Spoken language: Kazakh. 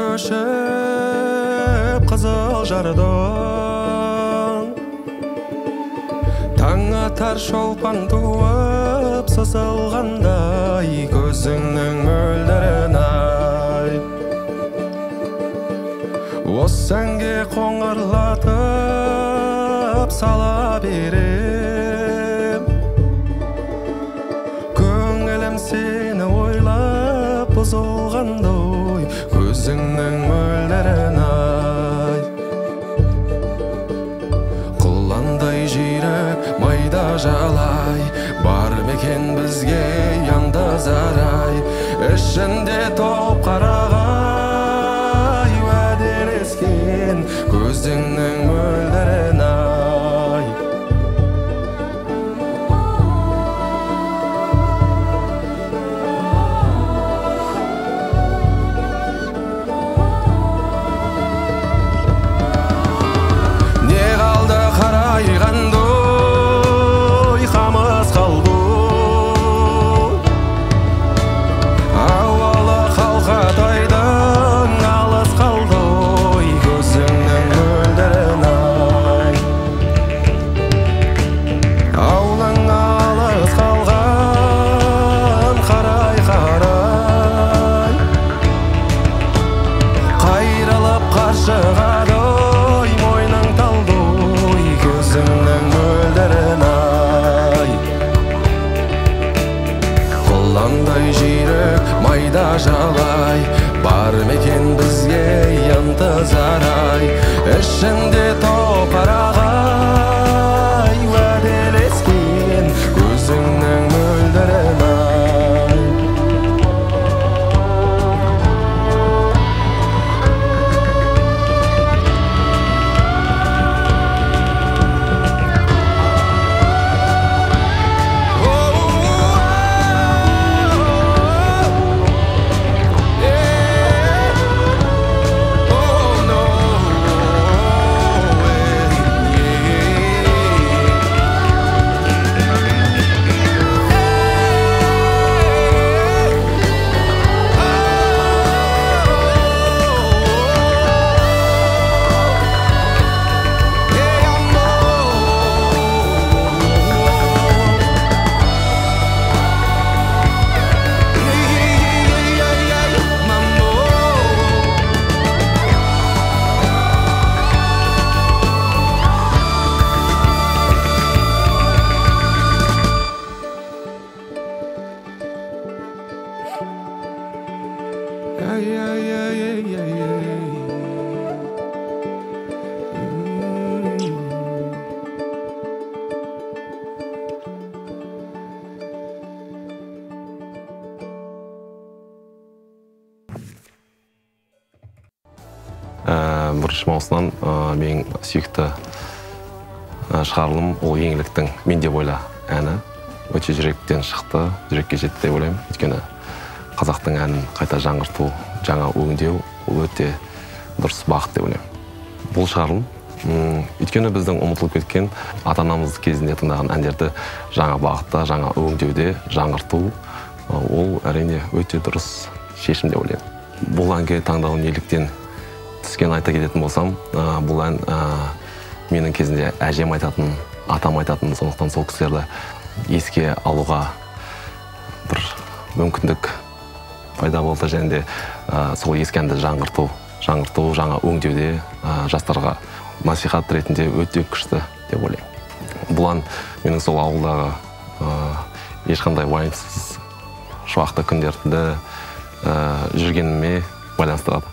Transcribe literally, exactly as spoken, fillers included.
көшіп қызыл жардың таң атар шолпан туып сызылғандай көзіңнің мөлдірін ай осы әнге қоңырлатып сала берем көңілім сені ойлап бұзылғандай көзіңнің мөлдірін ай құландай жүйрік майда жалай бар мекен бізге яндыз арай ішінде топ қарағай уәделескен көзіңнің мөлдірін ай қарайғандай қамыс қалды ауалы қалқатайдың алыс қалды көзіңнің мөлдірін ай аулың алыс қалған қарай қарай қайрылып қаршығады мойның талды көзіңнің мөлдірін ай құландай жүйрік майда жалай бар мекен бізге янтыз арай ішінде топ қарағай уәделескен көзіңнің мөлдірін ай бірінші маусымнан менің сүйікті шығарылым ол еңліктің «Мен деп ойла» әні өте жүректен шықты, жүрекке жетті деп ойлаймын. Өйткені қазақтың әнін қайта жаңғырту, жаңа өңдеу ол өте дұрыс бағыт деп ойлаймын. Бұл шығарылым өйткені біздің ұмытылып кеткен ата-анамыз кезінде тыңдаған әндерді жаңа бағытта, жаңа өңдеуде жаңғырту ол әрине өте дұрыс шешім деп ойлаймын. Бұл әнге таңдалу неліктен түскен айта кететін болсам, бұл ән менің кезінде әжем айтатын, атам айтатын, сондықтан сол кісілерді еске алуға бір мүмкіндік пайда болды және де сол ескі әнді жаңғырту, жаңғырту, жаңа өңдеуде жастарға насихат ретінде өте күшті деп ойлаймын. Бұл ән менің сол ауылдағы ешқандай уайымсыз шуақты күндерді жүргеніме байланыстырады.